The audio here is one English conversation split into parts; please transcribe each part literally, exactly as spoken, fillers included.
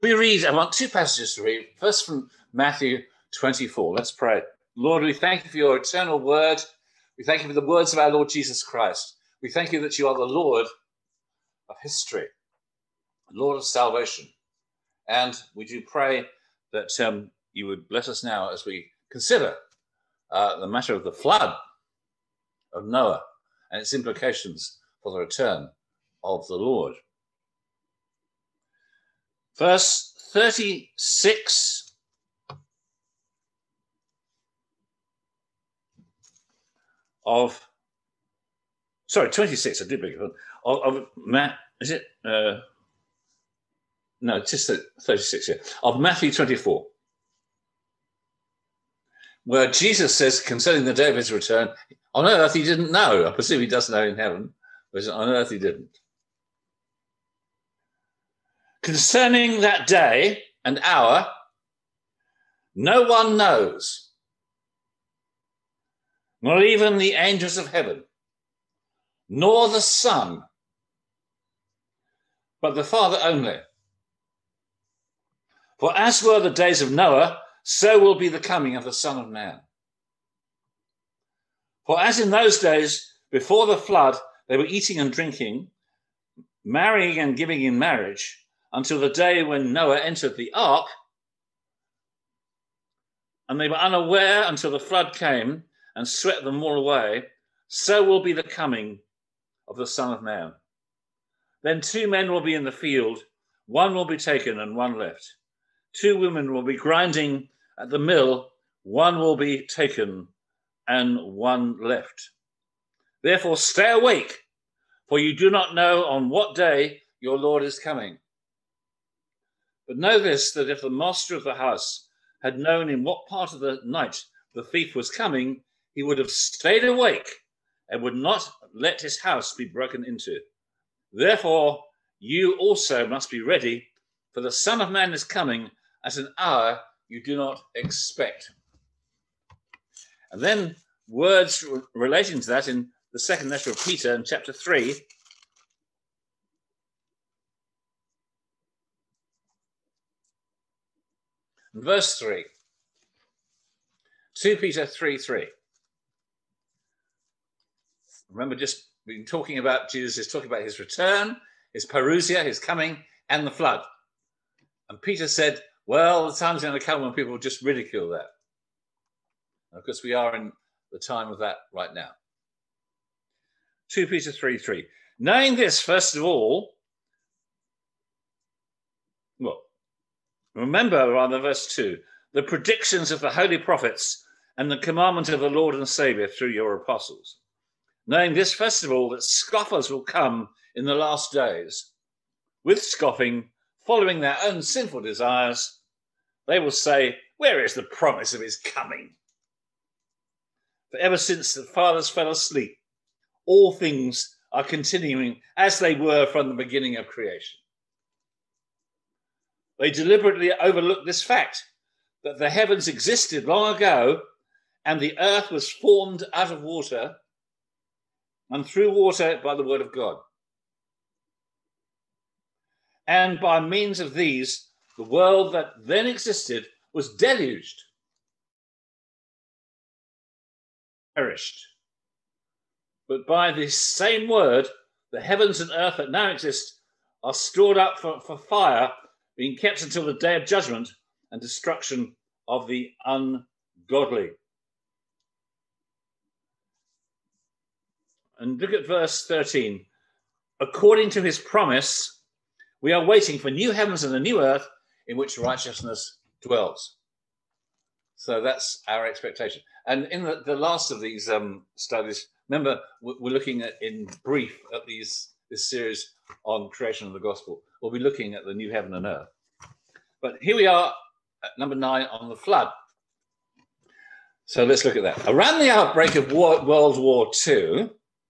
We read, I want two passages to read. First from Matthew twenty-four. Let's pray. Lord, we thank you for your eternal word. We thank you for the words of our Lord Jesus Christ. We thank you that you are the Lord of history, Lord of salvation. And we do pray that um, you would bless us now as we consider uh, the matter of the flood of Noah and its implications for the return of the Lord. Verse thirty-six of, sorry, twenty-six, I did beg your pardon, of, of Matt, is it? Uh, no, it's just thirty-six here, of Matthew twenty-four, where Jesus says concerning the day of his return, on earth he didn't know. I presume he does know in heaven, but on earth he didn't. Concerning that day and hour, no one knows, not even the angels of heaven, nor the Son, but the Father only. For as were the days of Noah, so will be the coming of the Son of Man. For as in those days before the flood, they were eating and drinking, marrying and giving in marriage, until the day when Noah entered the ark, and they were unaware until the flood came and swept them all away, so will be the coming of the Son of Man. Then two men will be in the field, one will be taken and one left. Two women will be grinding at the mill, one will be taken and one left. Therefore stay awake, for you do not know on what day your Lord is coming. But know this, that if the master of the house had known in what part of the night the thief was coming, he would have stayed awake and would not let his house be broken into. Therefore, you also must be ready, for the Son of Man is coming at an hour you do not expect. And then words relating to that in the second letter of Peter in chapter three. Verse three, Second Peter three three. Remember, just been talking about Jesus is talking about his return, his parousia, his coming, and the flood. And Peter said, well, the time's going to come when people will just ridicule that. And of course, we are in the time of that right now. Second Peter three three. Knowing this, first of all, well, remember, rather, verse two, the predictions of the holy prophets and the commandment of the Lord and Saviour through your apostles. Knowing this, first of all, that scoffers will come in the last days, with scoffing, following their own sinful desires. They will say, where is the promise of his coming? For ever since the fathers fell asleep, all things are continuing as they were from the beginning of creation. They deliberately overlook this fact, that the heavens existed long ago, and the earth was formed out of water, and through water by the word of God. And by means of these, the world that then existed was deluged, perished. But by this same word, the heavens and earth that now exist are stored up for, for fire, being kept until the day of judgment and destruction of the ungodly. And look at verse thirteen. According to his promise, we are waiting for new heavens and a new earth in which righteousness dwells. So that's our expectation. And in the, the last of these um, studies, remember, we're looking at, in brief, at these this series on creation of the gospel. We'll be looking at the new heaven and earth. But here we are at number nine on the flood. So let's look at that. Around the outbreak of war, World War Two,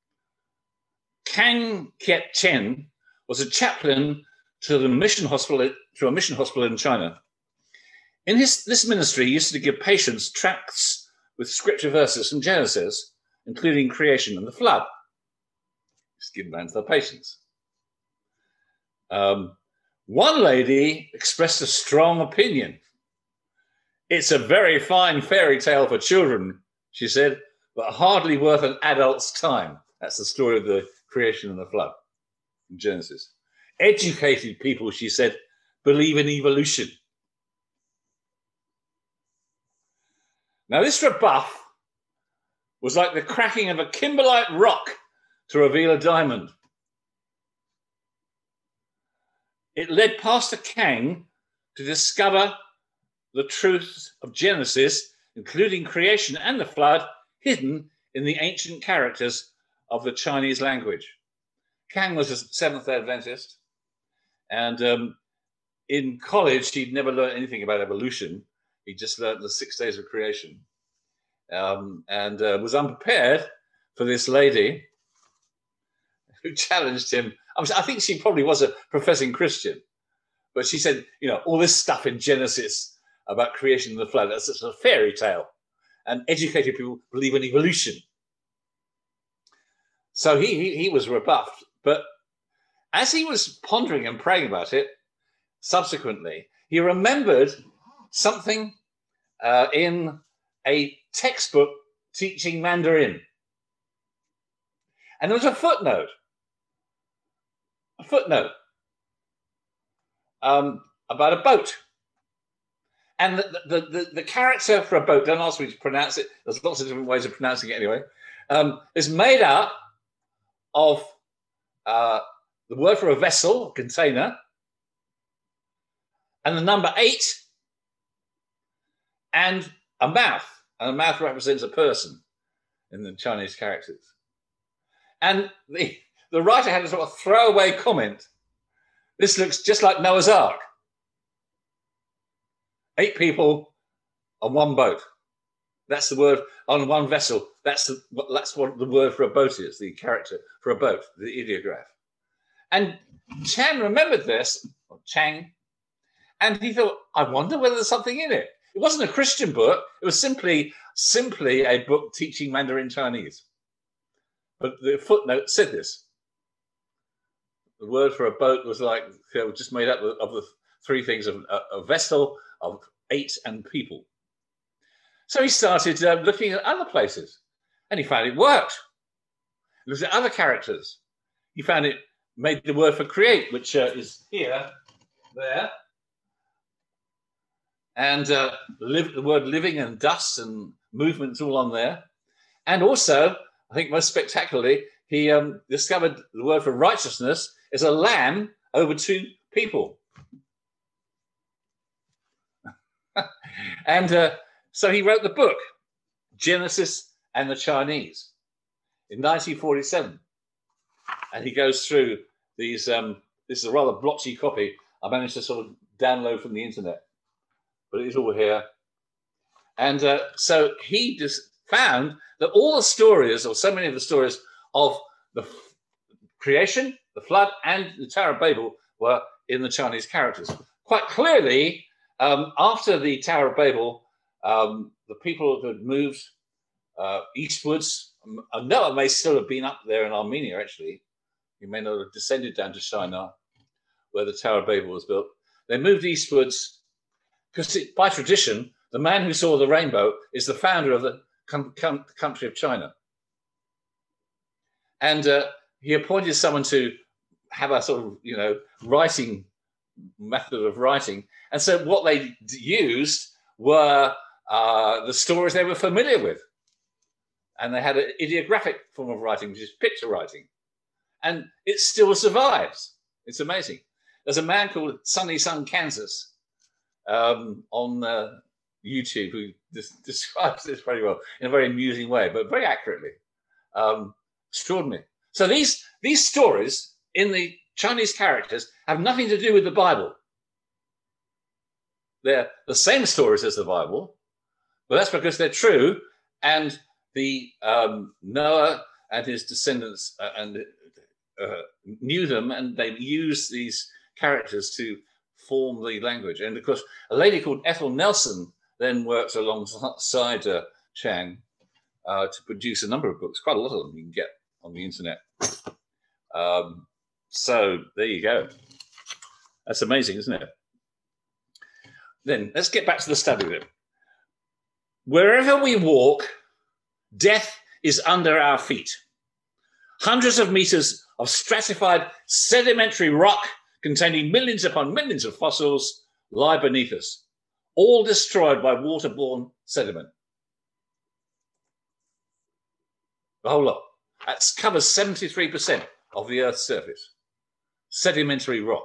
Kang Kiet-chen was a chaplain to the mission hospital to a mission hospital in China. In his this ministry, he used to give patients tracts with scripture verses from Genesis, including creation and the flood. Just give them to the patients. Um, One lady expressed a strong opinion. "It's a very fine fairy tale for children," she said, "but hardly worth an adult's time." That's the story of the creation and the flood in Genesis. "Educated people," she said, "believe in evolution." Now, this rebuff was like the cracking of a kimberlite rock to reveal a diamond. It led Pastor Kang to discover the truths of Genesis, including creation and the flood, hidden in the ancient characters of the Chinese language. Kang was a Seventh-day Adventist, and um, in college he'd never learned anything about evolution. He just learned the six days of creation, um, and uh, was unprepared for this lady who challenged him. I, was, I think she probably was a professing Christian, but she said, you know, all this stuff in Genesis about creation and the flood, that's just a fairy tale, and educated people believe in evolution. So he, he, he was rebuffed. But as he was pondering and praying about it, subsequently, he remembered something uh, in a textbook teaching Mandarin. And there was a footnote, a footnote um, about a boat. And the, the, the, the character for a boat, don't ask me to pronounce it, there's lots of different ways of pronouncing it anyway, um, is made up of uh, the word for a vessel, a container, and the number eight, and a mouth. And a mouth represents a person in the Chinese characters. And the, the writer had a sort of throwaway comment. This looks just like Noah's Ark. Eight people on one boat. That's the word on one vessel. That's the, that's what the word for a boat is, the character for a boat, the ideograph. And Chan remembered this, or Chang, and he thought, I wonder whether there's something in it. It wasn't a Christian book. It was simply, simply a book teaching Mandarin Chinese. But the footnote said this. The word for a boat was like, you know, just made up of the three things of a, a vessel, of eight, and people. So he started uh, looking at other places, and he found it worked. He looked at other characters. He found it made the word for create, which uh, is here, there, and uh, live, the word living and dust and movements all on there. And also, I think most spectacularly, he um, discovered the word for righteousness is a lamb over two people. and uh, so he wrote the book, Genesis and the Chinese, in nineteen forty-seven. And he goes through these, um, this is a rather blotchy copy I managed to sort of download from the internet, but it is all here. And uh, so he just found that all the stories, or so many of the stories of the creation, the flood, and the Tower of Babel were in the Chinese characters. Quite clearly, um, after the Tower of Babel, um, the people had moved uh, eastwards. Noah may still have been up there in Armenia, actually. He may not have descended down to Shinar, where the Tower of Babel was built. They moved eastwards because by tradition, the man who saw the rainbow is the founder of the com- com- country of China. And uh, he appointed someone to have a sort of, you know, writing method of writing. And so what they used were uh, the stories they were familiar with. And they had an ideographic form of writing, which is picture writing. And it still survives. It's amazing. There's a man called Sunny Sun Kansas um, on uh, YouTube who des- describes this very well in a very amusing way, but very accurately. Um, extraordinary. So these, these stories in the Chinese characters have nothing to do with the Bible. They're the same stories as the Bible, but that's because they're true, and the um, Noah and his descendants uh, and uh, knew them, and they used these characters to form the language. And of course, a lady called Ethel Nelson then worked alongside uh, Chang uh, to produce a number of books, quite a lot of them you can get on the internet. Um, so there you go. That's amazing, isn't it? Then let's get back to the study then. Wherever we walk, death is under our feet. Hundreds of meters of stratified sedimentary rock containing millions upon millions of fossils lie beneath us, all destroyed by waterborne sediment. The whole lot. That covers seventy-three percent of the Earth's surface. Sedimentary rock,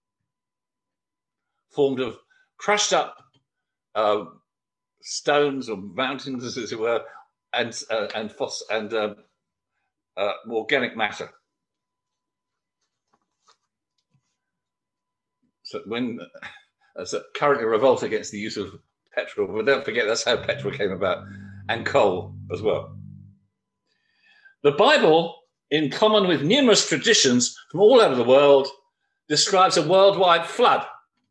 formed of crushed up uh, stones or mountains, as it were, and uh, and foss and uh, uh, organic matter. So when uh, so currently revolt against the use of petrol, but don't forget that's how petrol came about, and coal as well. The Bible, in common with numerous traditions from all over the world, describes a worldwide flood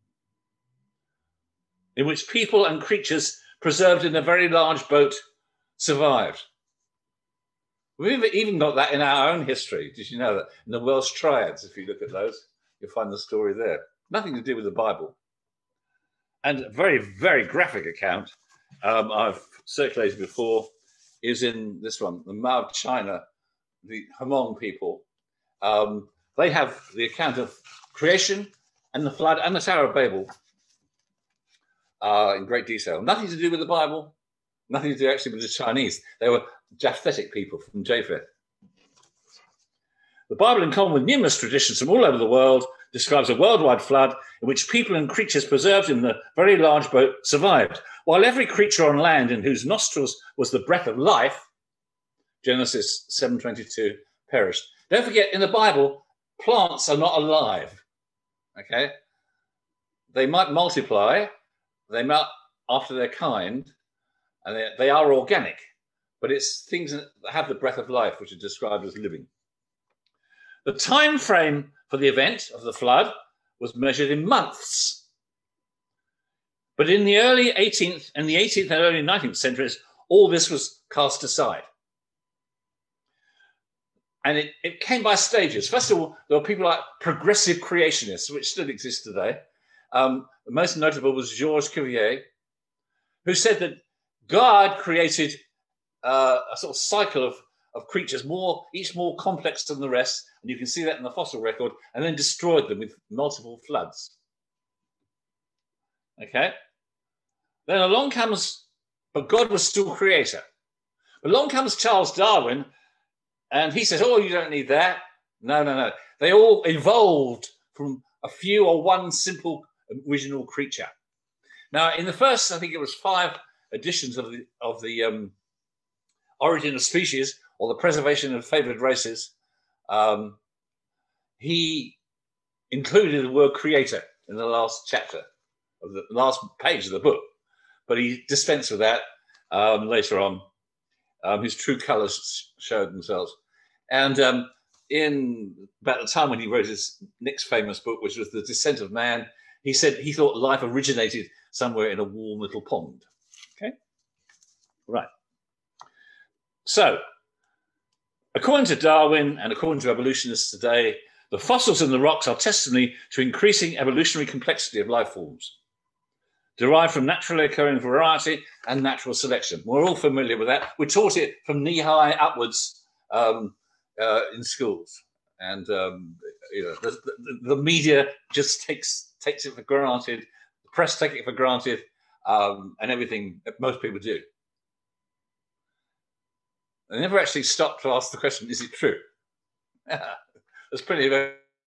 in which people and creatures preserved in a very large boat survived. We've even got that in our own history. Did you know that? In the Welsh Triads, if you look at those, you'll find the story there. Nothing to do with the Bible. And a very, very graphic account um, I've circulated before is in this one, the Mao of China, the Hmong people. Um, they have the account of creation and the flood and the Tower of Babel uh, in great detail. Nothing to do with the Bible, nothing to do actually with the Chinese. They were Japhetic people from Japheth. The Bible, in common with numerous traditions from all over the world, describes a worldwide flood in which people and creatures preserved in the very large boat survived, while every creature on land in whose nostrils was the breath of life, Genesis seven twenty-two, perished. Don't forget, in the Bible, plants are not alive, okay? They might multiply, they might after their kind, and they, they are organic, but it's things that have the breath of life, which are described as living. The time frame for the event of the flood was measured in months. But in the early eighteenth and the eighteenth and early nineteenth centuries, all this was cast aside. And it, it came by stages. First of all, there were people like progressive creationists, which still exist today. Um, the most notable was Georges Cuvier, who said that God created uh, a sort of cycle of, of creatures, more each more complex than the rest, and you can see that in the fossil record, and then destroyed them with multiple floods. Okay? Then along comes, but God was still creator. Along comes Charles Darwin, and he says, oh, you don't need that. No, no, no. They all evolved from a few or one simple original creature. Now, in the first, I think it was five editions of the, of the um, Origin of Species, or the Preservation of Favored Races, um, he included the word creator in the last chapter of the last page of the book, but he dispensed with that um, later on. Um, his true colours showed themselves. And um, in about the time when he wrote his next famous book, which was The Descent of Man, he said he thought life originated somewhere in a warm little pond. Okay? Right. So, according to Darwin and according to evolutionists today, the fossils in the rocks are testimony to increasing evolutionary complexity of life forms, derived from naturally occurring variety and natural selection. We're all familiar with that. We taught it from knee-high upwards um, uh, in schools. And um, you know, the, the, the media just takes takes it for granted, the press take it for granted, um, and everything that most people do. They never actually stop to ask the question, is it true? There's plenty of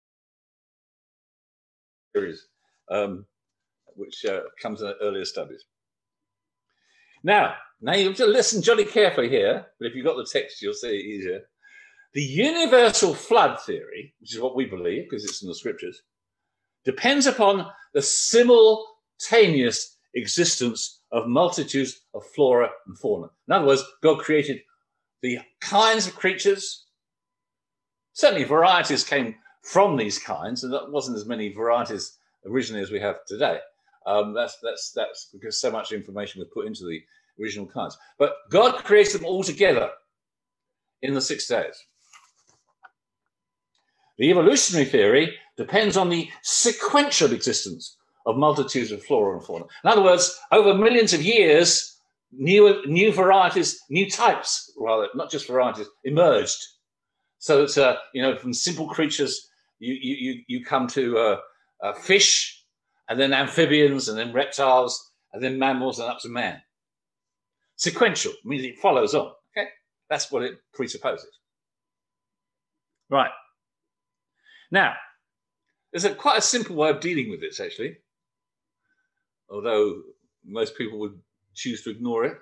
theories, um, which uh, comes in earlier studies. Now, now you have to listen jolly carefully here, but if you've got the text, you'll see it easier. The universal flood theory, which is what we believe, because it's in the scriptures, depends upon the simultaneous existence of multitudes of flora and fauna. In other words, God created the kinds of creatures. Certainly varieties came from these kinds, and that wasn't as many varieties originally as we have today. Um, that's, that's, that's because so much information was put into the original kinds. But God created them all together in the six days. The evolutionary theory depends on the sequential existence of multitudes of flora and fauna. In other words, over millions of years, new, new varieties, new types, rather, not just varieties, emerged. So it's, uh, you know, from simple creatures, you, you, you come to uh, uh, fish, and then amphibians, and then reptiles, and then mammals, and up to man. Sequential means it follows on. Okay, that's what it presupposes. Right. Now, there's a quite a simple way of dealing with this, actually, although most people would choose to ignore it.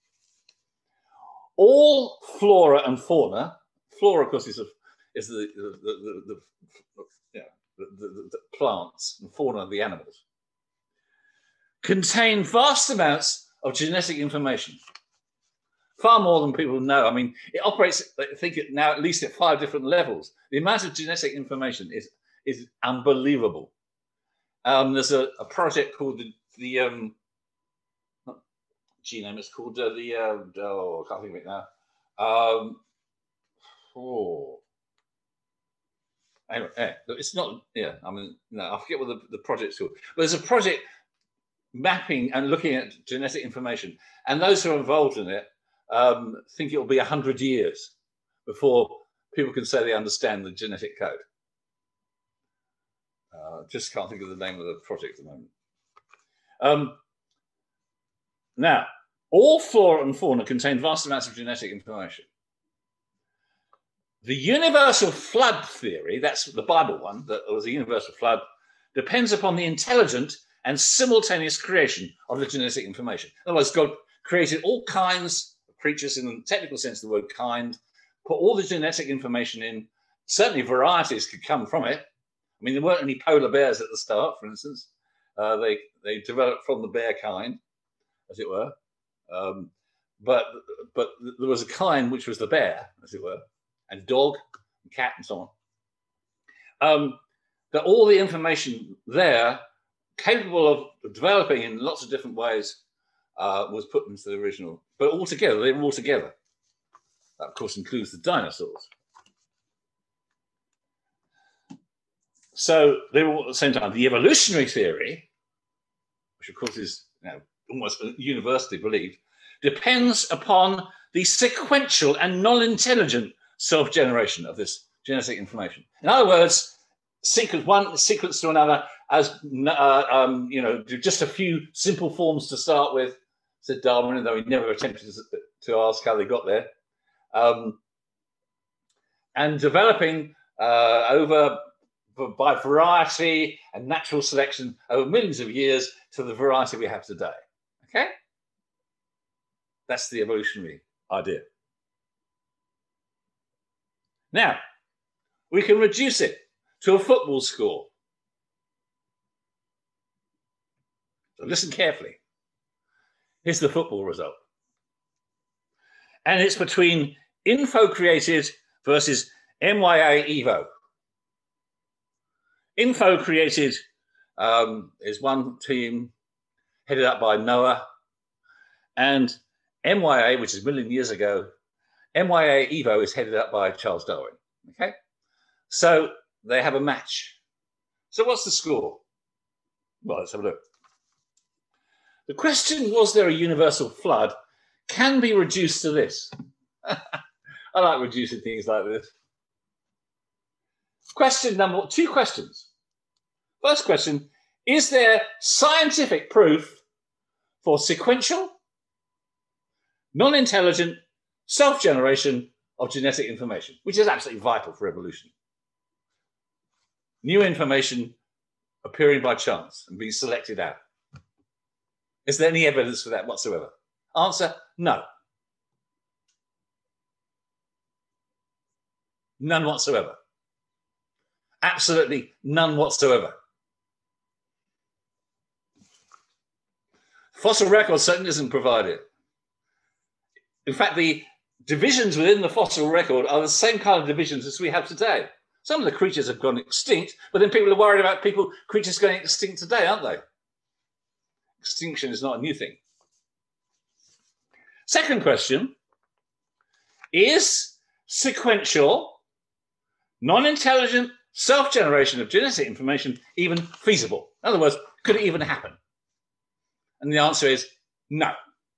All flora and fauna, flora, of course, is, a, is the, the, the, the, the, yeah, the, the, the plants, and fauna of the animals, contain vast amounts of genetic information. Far more than people know. I mean, it operates, I think, now at least at five different levels. The amount of genetic information is, is unbelievable. Um, there's a, a project called the, the um, not genome, it's called uh, the, uh, oh, I can't think of it now. Um, oh. Anyway, yeah, it's not, yeah, I mean, no, I forget what the, the project's called. But there's a project mapping and looking at genetic information. And those who are involved in it um, think it will be one hundred years before people can say they understand the genetic code. Uh, just can't think of the name of the project at the moment. Um, now, all flora and fauna contain vast amounts of genetic information. The universal flood theory, that's the Bible one, that was a universal flood, depends upon the intelligent and simultaneous creation of the genetic information. In other words, God created all kinds of creatures in the technical sense of the word kind, put all the genetic information in. Certainly varieties could come from it. I mean, there weren't any polar bears at the start, for instance. Uh, they, they developed from the bear kind, as it were. Um, but, but there was a kind which was the bear, as it were, and dog, and cat, and so on. Um, that all the information there, capable of developing in lots of different ways, uh, was put into the original. But all together, they were all together. That, of course, includes the dinosaurs. So they were all at the same time. The evolutionary theory, which of course is, you know, almost universally believed, depends upon the sequential and non-intelligent self-generation of this genetic information. In other words, sequence one sequence to another, as uh, um, you know, just a few simple forms to start with, said Darwin, though he never attempted to ask how they got there, um, and developing uh, over by variety and natural selection over millions of years to the variety we have today. Okay, that's the evolutionary idea. Now, we can reduce it to a football score. So listen carefully. Here's the football result. And it's between Info Created versus M Y A Evo. Info Created um, is one team headed up by Noah, and M Y A, which is a million years ago, M Y A Evo is headed up by Charles Darwin. Okay, so they have a match. So what's the score? Well, let's have a look. The question, was there a universal flood, can be reduced to this. I like reducing things like this. Question number, two questions. First question, is there scientific proof for sequential, non-intelligent self-generation of genetic information, which is absolutely vital for evolution? New information appearing by chance and being selected out. Is there any evidence for that whatsoever? Answer, no. None whatsoever. Absolutely none whatsoever. Fossil record certainly doesn't provide it. In fact, the divisions within the fossil record are the same kind of divisions as we have today. Some of the creatures have gone extinct, but then people are worried about people, creatures going extinct today, aren't they? Extinction is not a new thing. Second question, is sequential, non-intelligent self-generation of genetic information even feasible? In other words, could it even happen? And the answer is no.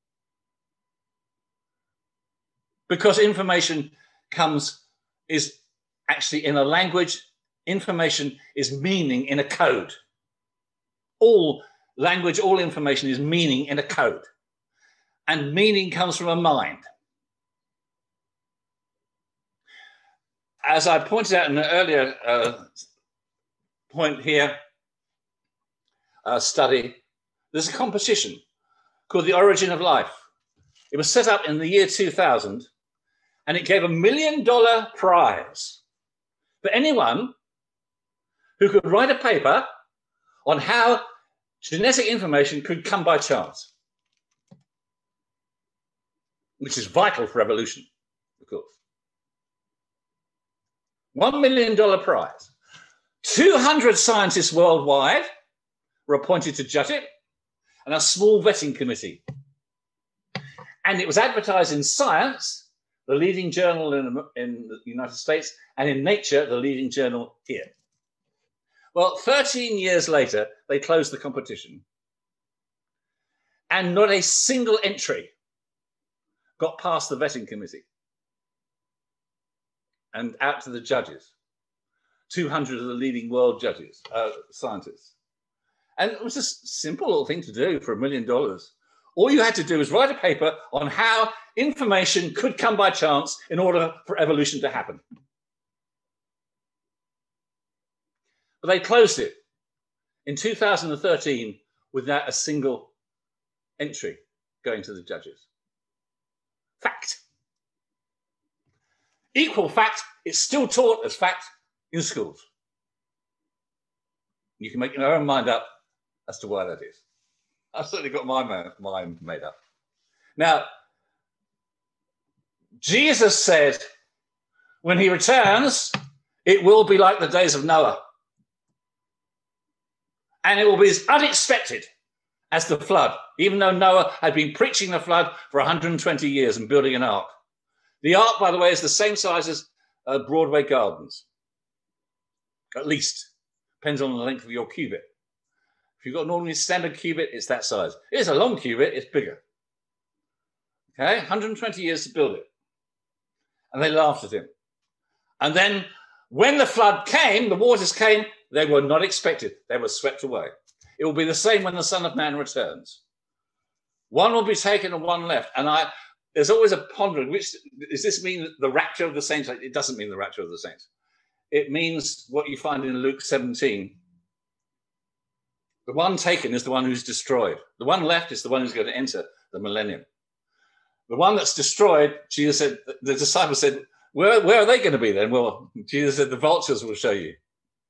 Because information comes, is actually in a language, information is meaning in a code. All language, all information is meaning in a code. And meaning comes from a mind. As I pointed out in an earlier uh, point here, uh, study, there's a competition called The Origin of Life. It was set up in the year two thousand, and it gave a million dollar prize for anyone who could write a paper on how genetic information could come by chance, which is vital for evolution, of course. One million dollar prize. two hundred scientists worldwide were appointed to judge it, and a small vetting committee. And it was advertised in Science, the leading journal in, in the United States, and in Nature, the leading journal here. Well, thirteen years later, they closed the competition. And not a single entry got past the vetting committee and out to the judges, two hundred of the leading world judges, uh, scientists. And it was a simple little thing to do for a million dollars. All you had to do was write a paper on how information could come by chance in order for evolution to happen. But they closed it in two thousand thirteen without a single entry going to the judges. Fact. Equal fact, it's still taught as fact in schools. You can make your own mind up as to why that is. I've certainly got my mind made up. Now, Jesus said, when he returns, it will be like the days of Noah. And it will be as unexpected as the flood, even though Noah had been preaching the flood for one hundred twenty years and building an ark. The ark, by the way, is the same size as uh, Broadway Gardens, at least. Depends on the length of your cubit. If you've got an ordinary standard cubit, it's that size. If it's a long cubit, it's bigger. Okay, one hundred twenty years to build it. And they laughed at him. And then when the flood came, the waters came, they were not expected. They were swept away. It will be the same when the Son of Man returns. One will be taken and one left. And I, there's always a pondering, which, does this mean the rapture of the saints? It doesn't mean the rapture of the saints. It means what you find in Luke seventeen. The one taken is the one who's destroyed. The one left is the one who's going to enter the millennium. The one that's destroyed, Jesus said, the disciples said, where, where are they going to be then? Well, Jesus said, the vultures will show you.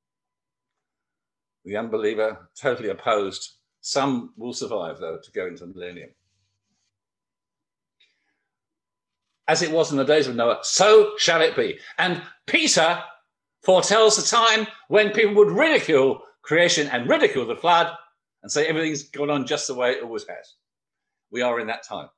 The unbeliever, totally opposed. Some will survive, though, to go into the millennium. As it was in the days of Noah, so shall it be. And Peter foretells the time when people would ridicule creation and ridicule the flood and say everything's gone on just the way it always has. We are in that time.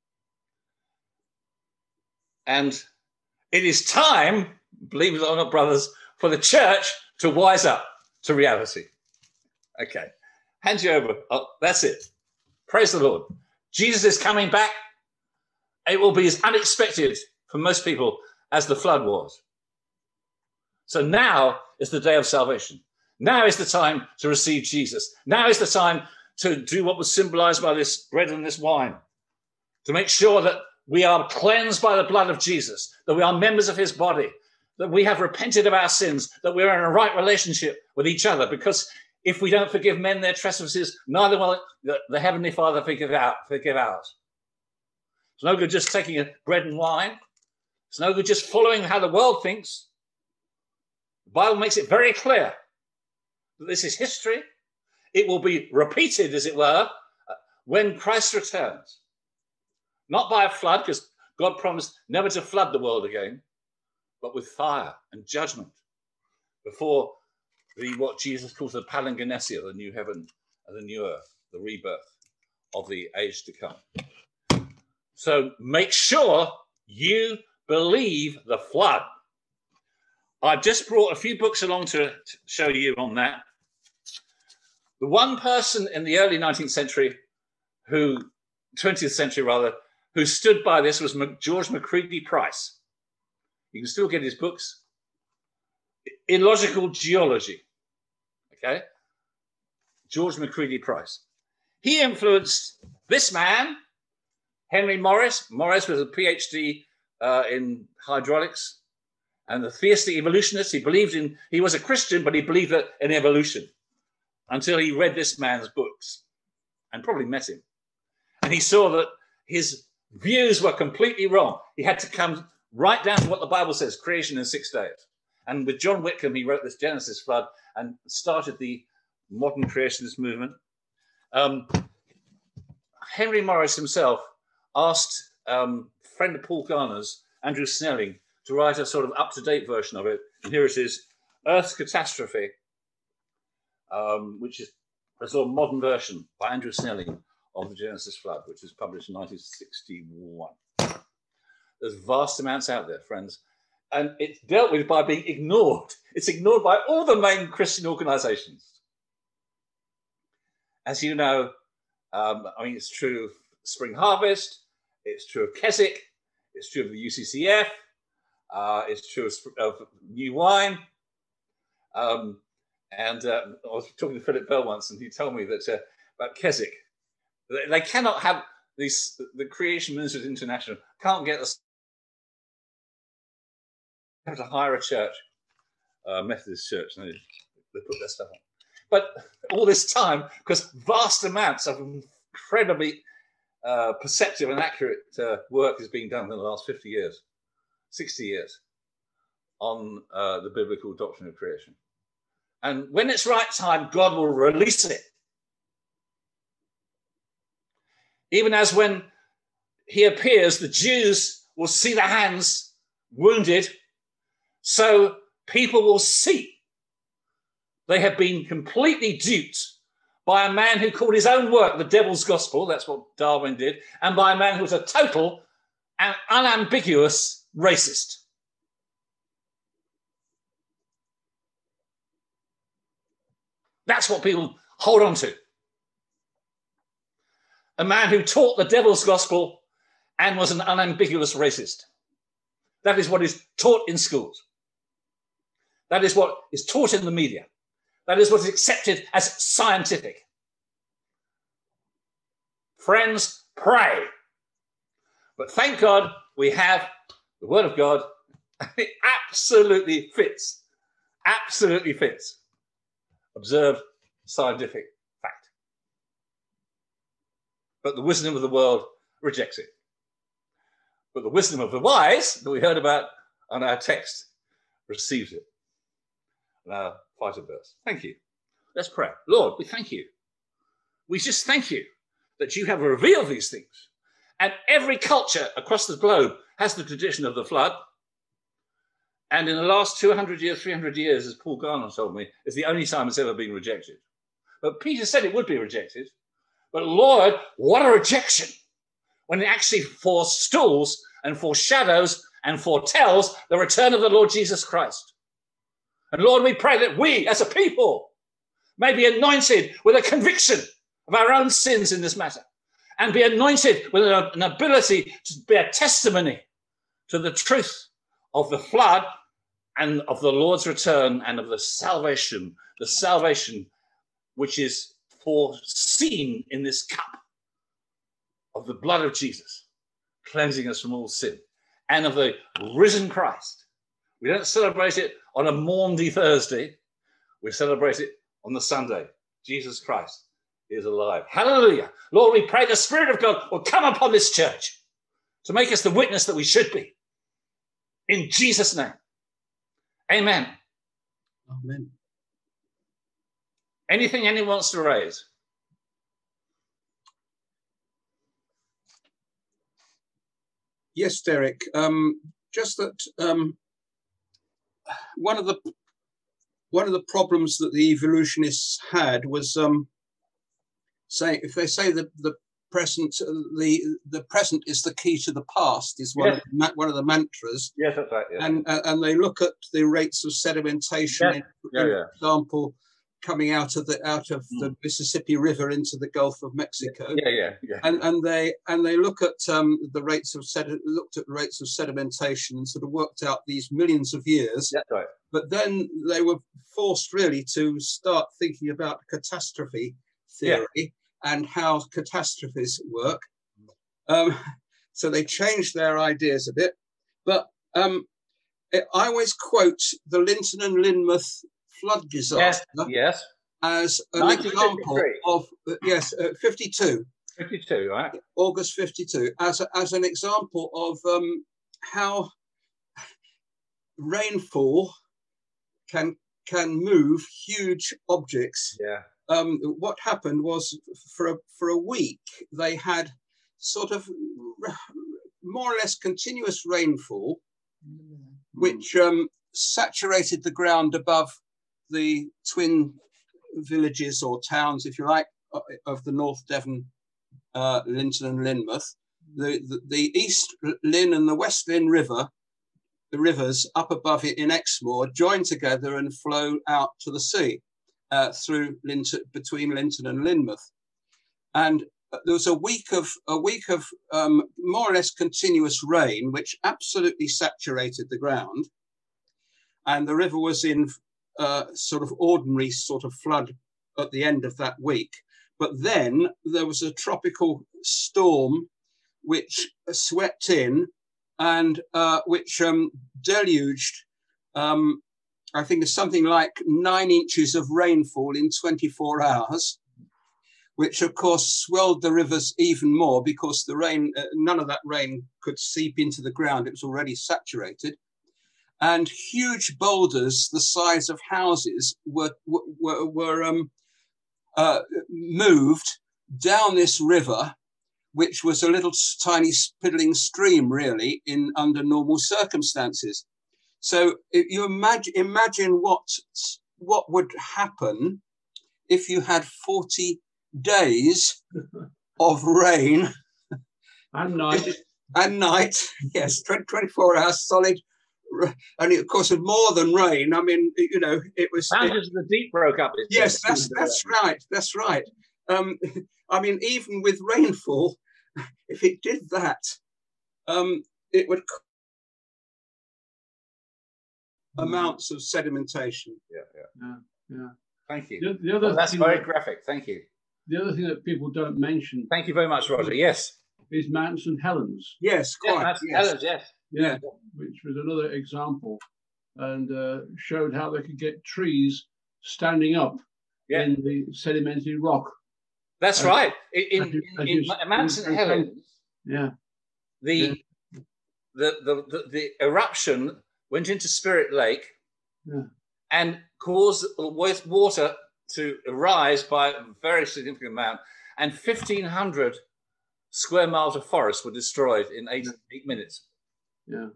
And it is time, believe it or not, brothers, for the church to wise up to reality. Okay, hand you over. Oh, that's it. Praise the Lord. Jesus is coming back. It will be as unexpected for most people as the flood was. So now is the day of salvation. Now is the time to receive Jesus. Now is the time to do what was symbolized by this bread and this wine, to make sure that we are cleansed by the blood of Jesus, that we are members of his body, that we have repented of our sins, that we're in a right relationship with each other, because if we don't forgive men their trespasses, neither will the, the Heavenly Father forgive, out, forgive ours. It's no good just taking a bread and wine. It's no good just following how the world thinks. The Bible makes it very clear that this is history. It will be repeated, as it were, when Christ returns. Not by a flood, because God promised never to flood the world again, but with fire and judgment before the what Jesus calls the palingenesia, the new heaven and the new earth, the rebirth of the age to come. So make sure you believe the flood. I've just brought a few books along to show you on that. The one person in the early nineteenth century who, twentieth century rather, who stood by this was George Macready Price. You can still get his books. Illogical Geology, okay? George Macready Price. He influenced this man, Henry Morris. Morris was a PhD uh, in hydraulics and the theistic evolutionist. He believed in, he was a Christian, but he believed in evolution until he read this man's books and probably met him. And he saw that his views were completely wrong. He had to come right down to what the Bible says, creation in six days. And with John Whitcomb, he wrote this Genesis flood and started the modern creationist movement. Um, Henry Morris himself asked um, a friend of Paul Garner's, Andrew Snelling, to write a sort of up-to-date version of it. And here it is, Earth's Catastrophe, um, which is a sort of modern version by Andrew Snelling of the Genesis flood, which was published in nineteen sixty-one. There's vast amounts out there, friends. And it's dealt with by being ignored. It's ignored by all the main Christian organizations. As you know, um, I mean, it's true of Spring Harvest, it's true of Keswick, it's true of the U C C F, uh, it's true of, of New Wine. Um, and uh, I was talking to Philip Bell once, and he told me that uh, about Keswick, they, they cannot have these, the Creation Ministers International can't get us to hire a church, a Methodist church, and they, they put their stuff on. But all this time, because vast amounts of incredibly uh, perceptive and accurate uh, work is being done in the last fifty years, sixty years on uh, the biblical doctrine of creation. And when it's right time, God will release it. Even as when he appears, the Jews will see the hands wounded, so people will see they have been completely duped by a man who called his own work the devil's gospel. That's what Darwin did. And by a man who was a total and unambiguous racist. That's what people hold on to. A man who taught the devil's gospel and was an unambiguous racist. That is what is taught in schools. That is what is taught in the media. That is what is accepted as scientific. Friends, pray. But thank God we have the Word of God. It absolutely fits. Absolutely fits. Observed scientific fact. But the wisdom of the world rejects it. But the wisdom of the wise that we heard about on our text receives it. Now, fight a verse. Thank you. Let's pray. Lord, we thank you. We just thank you that you have revealed these things. And every culture across the globe has the tradition of the flood. And in the last two hundred years, three hundred years, as Paul Garner told me, is the only time it's ever been rejected. But Peter said it would be rejected. But Lord, what a rejection when it actually forestalls and foreshadows and foretells the return of the Lord Jesus Christ. And Lord, we pray that we as a people may be anointed with a conviction of our own sins in this matter and be anointed with an ability to bear testimony to the truth of the flood and of the Lord's return and of the salvation, the salvation which is foreseen in this cup of the blood of Jesus, cleansing us from all sin, and of the risen Christ. We don't celebrate it on a Maundy Thursday. We celebrate it on the Sunday. Jesus Christ is alive. Hallelujah. Lord, we pray the Spirit of God will come upon this church to make us the witness that we should be. In Jesus' name. Amen. Amen. Anything anyone wants to raise? Yes, Derek. Um, just that um, one of the one of the problems that the evolutionists had was um, saying if they say that the present, the the present is the key to the past is one Yes. of the, one of the mantras. Yes, that's right. Yeah. And uh, and they look at the rates of sedimentation. Yes. In, Yeah, in yeah. example, coming out of the out of Mm. the Mississippi River into the Gulf of Mexico. Yeah, yeah, yeah. And and they and they look at um, the rates of sed- looked at rates of sedimentation and sort of worked out these millions of years. That's right. But then they were forced really to start thinking about catastrophe theory Yeah. and how catastrophes work. Um, so they changed their ideas a bit. But um, I always quote the Linton and Lynmouth flood disaster. Yes. Yes. As an nineteen fifty-three. example of, uh, yes, uh, fifty-two, fifty-two, right? August fifty-two, as, a, as an example of um, how rainfall can, can move huge objects. Yeah. Um, what happened was for a, for a week, they had sort of more or less continuous rainfall, Mm. which um, saturated the ground above the twin villages or towns, if you like, of the North Devon, uh, Linton and Lynmouth. The, the, the East Lynn and the West Lynn River, the rivers up above it in Exmoor, join together and flow out to the sea uh, through Linton, between Linton and Lynmouth. And there was a week of a week of um, more or less continuous rain, which absolutely saturated the ground, and the river was in uh, sort of ordinary sort of flood at the end of that week. But then there was a tropical storm which swept in and uh, which um, deluged, um, I think it's something like nine inches of rainfall in twenty-four hours, which of course swelled the rivers even more because the rain, uh, none of that rain could seep into the ground. It was already saturated. And huge boulders the size of houses were, were, were um, uh, moved down this river, which was a little tiny spiddling stream, really, in under normal circumstances. So you imagine, imagine what, what would happen if you had forty days of rain. And night. And night, yes, twenty-four hours solid. And of course, more than rain. I mean, you know, it was. Fountains of the Deep broke up. Yes, that's that's right. That's right. Um, I mean, even with rainfall, if it did that, um, it would mm. amounts of sedimentation. Yeah, yeah, yeah. yeah. Thank you. The, the other well, that's thing very that, graphic. Thank you. The other thing that people don't mention. Thank you very much, Roger. Yes. Is Mount Saint Helens. Yes, quite. Yes, yes. Helens, yes. Yeah, which was another example, and uh, showed how they could get trees standing up yeah. in the sedimentary rock. That's as, right. In, in, you, in, in Mount Saint Helens, yeah, the, yeah. The, the the the eruption went into Spirit Lake, yeah. and caused water to rise by a very significant amount, and fifteen hundred square miles of forest were destroyed in eight, yeah. eight minutes. Yeah.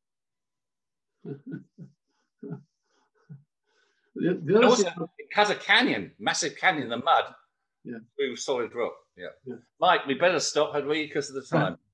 the, the also, it cut a canyon, massive canyon, the mud, yeah. through solid rock. Yeah. yeah. Mike, we better stop, had we, because of the time.